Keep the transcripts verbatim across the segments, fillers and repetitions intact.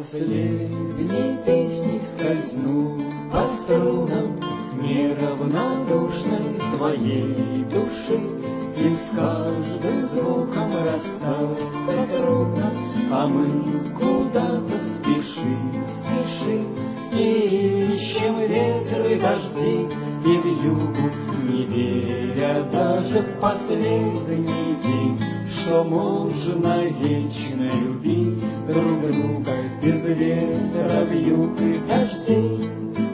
последней песни скользну по струнам неравнодушной твоей души, и с каждым звуком расстаться трудно, а мы куда-то спешим, спешим, и ищем ветры, дожди и вьюгу, не веря даже в последний день, что можно вечно любить друг друга без ветра, вьюг и дождей.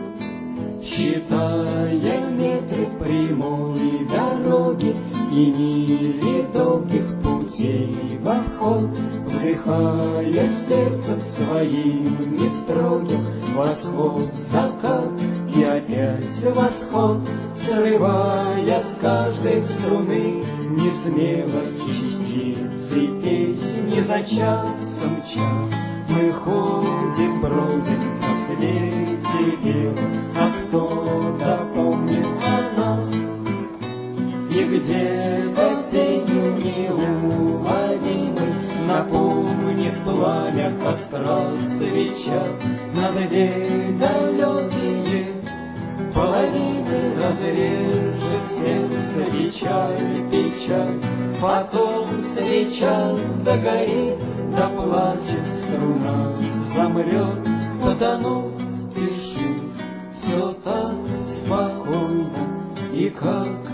Считая метры прямой дороги и мили долгих путей в обход, вдыхая сердцем своим нестрогим восход, закат и опять восход, срывая с каждой струны несмело частицы песни за часом час. Мы ходим, бродим на свете белом, а кто-то помнит о нас. И где-то тенью неуловимой напомнит пламя костра свеча на две далекие половины, разрежет сердце печаль, печаль. Потом свеча догорит, да плачет струна, замрет, потонув в тиши. Все так спокойно и как